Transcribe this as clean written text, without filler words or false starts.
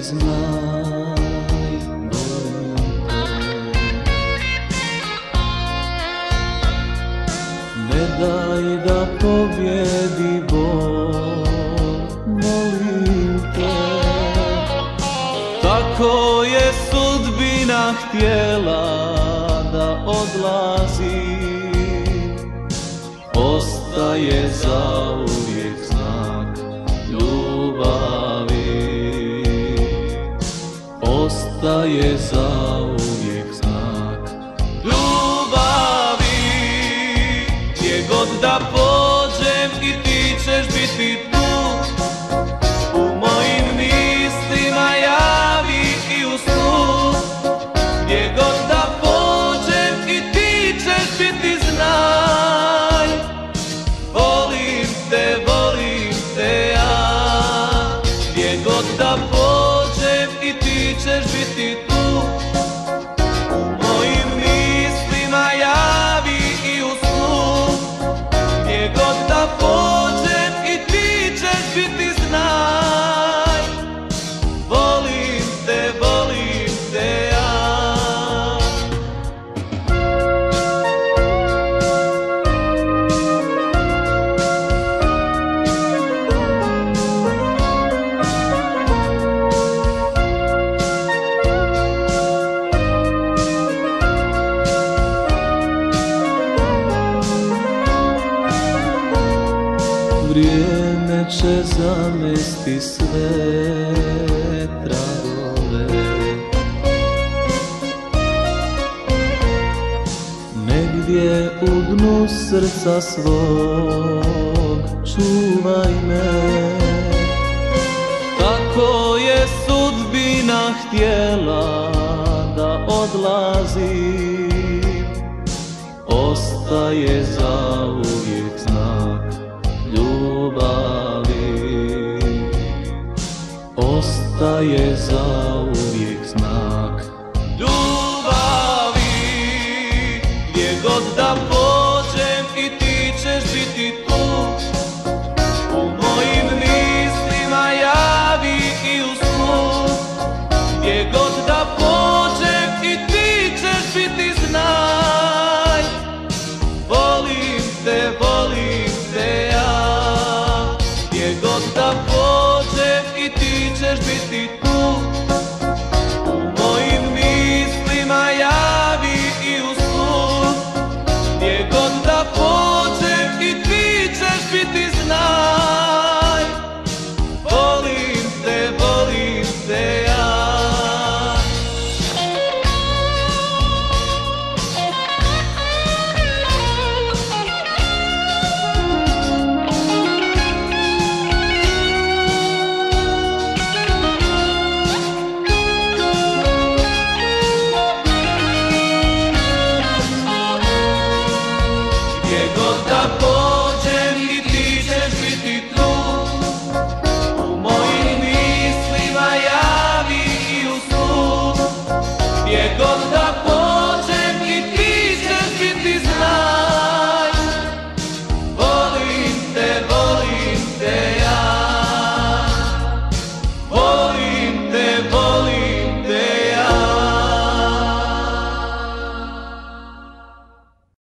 znaj, volim te. Ne daj da pobjedi bol, molim te. Tako je sudbina htjela da odlazim, ostaje zauvijek znak ljubavi. Ostaje zauvijek znak ljubavi. Gdje god da pođem i ti ćeš biti tu, u mojim mislima javi i u snu. Gdje god da pođem i ti ćeš biti znaj, volim te ja. Gdje god da pođem i ti ćeš biti tu, u mojim mislima javi i u snu. Gdje god da pođem i ti ćeš biti znaj, volim te ja. Vrijeme će zamesti sve tragove, negdje u dnu srca svog čuvaj me. Tako je sudbina htjela da odlazim, ostaje zauvijek znak ljubavi. Ostaje zauvijek znak ljubavi. Gdje god da pođem i ti ćeš biti tu,